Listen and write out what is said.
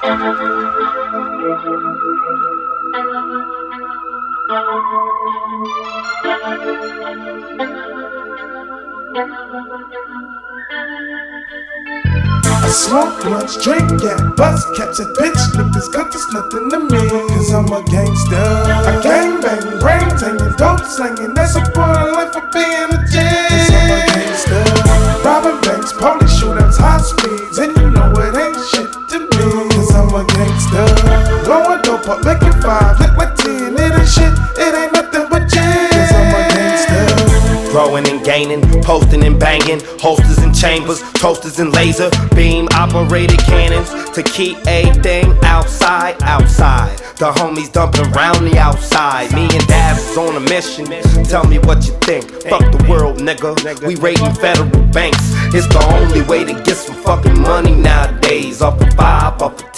I smoke blunts, drink yak, bust caps and bitch niggas, cause it's nothing to me. Cause I'm a gangster. I gang bang, brains hanging, dope slanging. That's a part of life for being a G. Cause I'm a gangster. Robbing banks, police shootouts, high speeds, and you know it ain't shit to me. Cause I'm a gangster. Blowing dope up, making 5, look like 10. It ain't shit, it ain't nothing but jam. Cause I'm a gangster. Growing and gaining, posting and banging, holsters and chambers, toasters and laser beam operated cannons to keep everything outside. The homies dumping round the outside. Me and Daz is on a mission. Tell me what you think. Fuck the world, nigga. We raiding federal banks. It's the only way to get some fucking money nowadays. Off of 5, off of